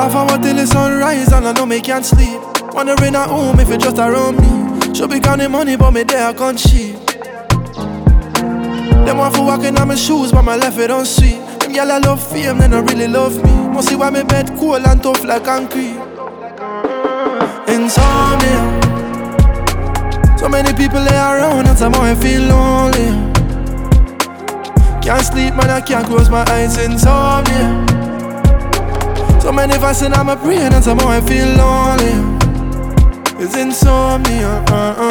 Half hour till the sunrise and I know me can't sleep. Wondering at home if it's just around me. Should be counting money but me there I can't cheap. Them want for walking on my shoes but my left it don't sweet. Them y'all I love fame then I really love me. Must see why me bed cool and tough like concrete. Insomnia. So many people lay around and somehow I feel lonely. Can't sleep man I can't close my eyes. Insomnia. So many fasting on my brain and somehow I feel lonely. It's insomnia.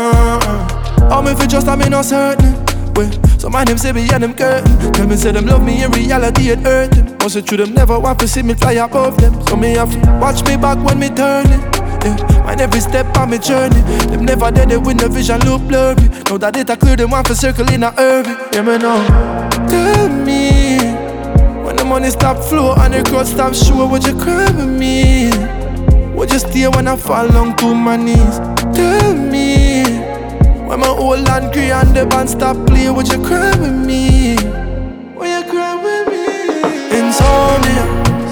How me feel just I me not certain. Wait, some of them say behind them curtain. Tell me say them love me in reality it hurt them. Most of them never want to see me fly above them. So me have to watch me back when me turning. Yeah, mind every step on me journey. Them never did it when the vision look blurry. Now that it clear them want to circle in a hurry. Yeah me know. Tell me when the money stop flow and the crowd stop show, would you cry with me? Would you stay when I fall down to my knees? Tell me when my old land grey and the band stop play, would you cry with me? Would you cry with me? Insomnia.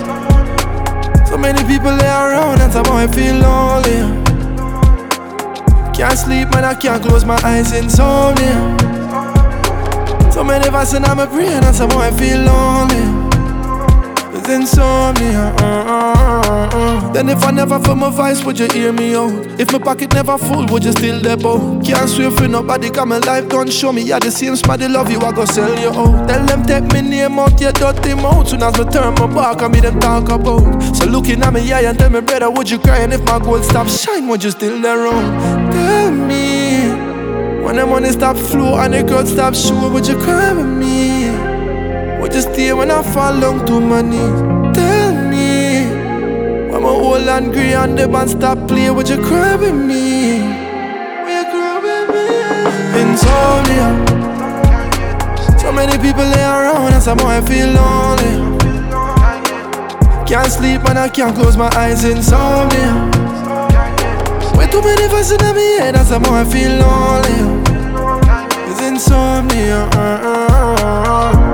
So many people lay around and somehow I feel lonely. Can't sleep man I can't close my eyes. Insomnia. So many fasting on my brain and somehow I feel lonely. It's insomnia. Then if I never feel my voice, would you hear me out? If my pocket never full, would you still there out? Can't swear for nobody, cause my life don't show me. Yeah, the same smile love you, I go sell you out. Tell them take me name out, your dirty mouth. Soon as me turn my back, I me them talk about. So looking at me eye and tell me brother, would you cry? And if my gold stop shine, would you still there around? Tell me when the money stop flow and the crowd stop show, would you cry with me? Would you stay when I fall down to my knees? Tell me when my old and grey and the band stop play, would you cry with me? Would you cry with me? Insomnia. So many people lay around and somehow I feel lonely. Can't sleep and I can't close my eyes. Insomnia. Way too many voices in my head and somehow I feel lonely. It's insomnia.